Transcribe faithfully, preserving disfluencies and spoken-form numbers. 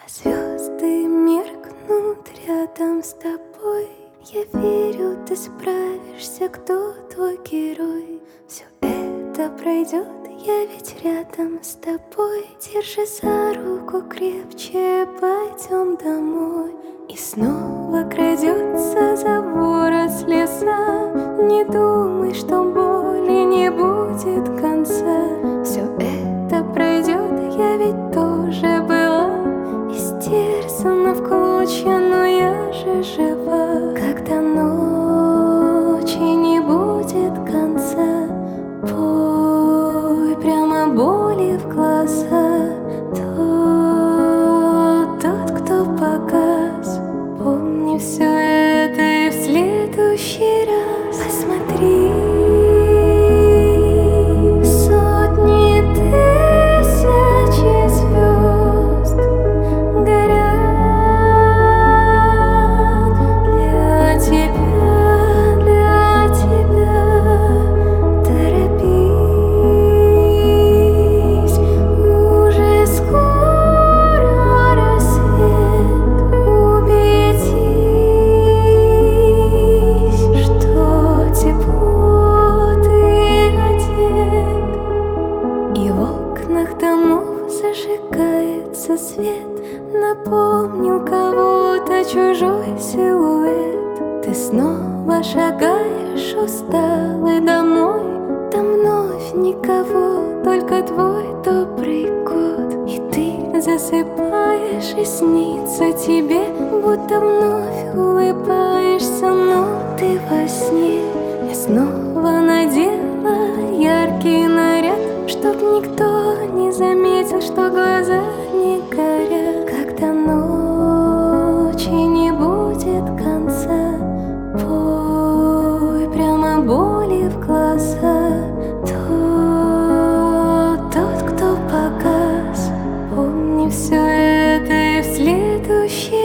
А звезды меркнут рядом с тобой. Я верю, ты справишься, кто твой герой. Все это пройдет, я ведь рядом с тобой. Держи за руку крепче, пойдем домой. И снова крадется за ворот слеза. Не думай, что боли не будет конца. Все это пройдет, я ведь тоже была истерзана в клочья, но я же жива. Когда ночи не будет конца, пой прямо боли в глаза. Тот, тот, кто погас, помни все это и в следующий раз посмотри. Сотни тысячи звезд горят для тебя, для тебя. Торопись, уже скоро рассвет. Убедись, что тепло ты одет. И в окнах домов зажигается свет. Напомнил кого-то чужой силуэт. Ты снова шагаешь усталый домой. Там вновь никого, только твой добрый кот. И ты засыпаешь, и снится тебе, будто вновь улыбаешься, но ты во сне. Я снова надела яркий наряд, чтоб никто не заметил, что глаза не горят. Когда ночи не будет конца, пой прямо боли в глаза. Тот, тот, кто погас, помни все это и в следующий